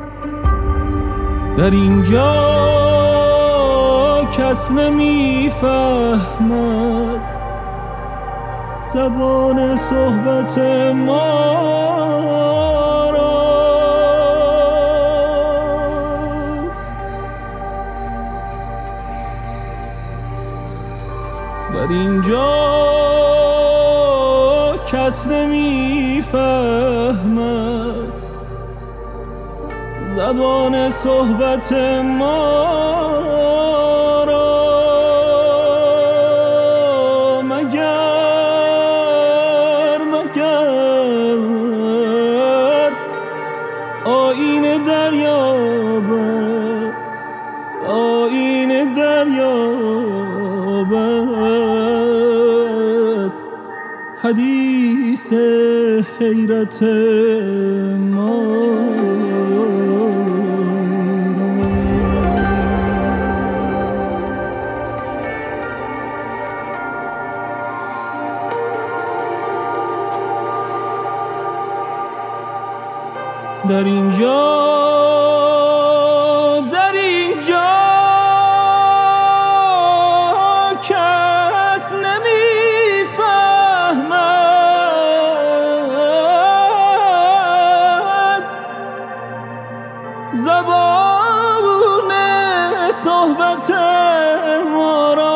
در اینجا کس نمیفهمد زبان صحبت ما را. در اینجا کس نمیفهمد زبان صحبت ما را، مگر آیین دریابد، آیین دریابد حدیث حیرت ما. در اینجا کس نمیفهمد زبان صحبت ما را.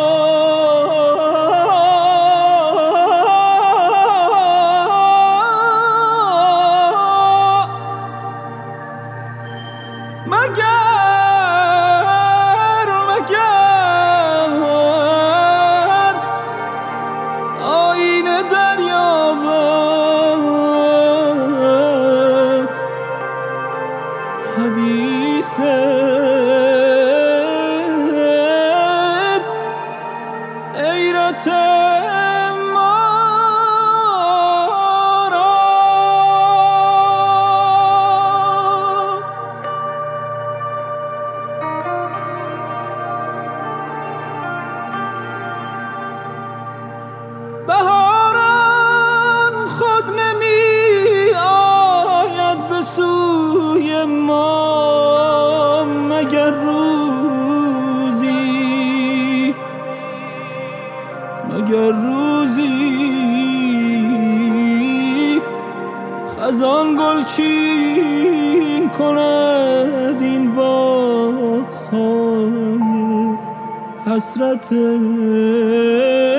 مگر آیین دریابد حدیث حیرت ما را. بهاران خود نمی آید به سوی ما مگر روزی خزان گلچین کند این باغ‌های حسرت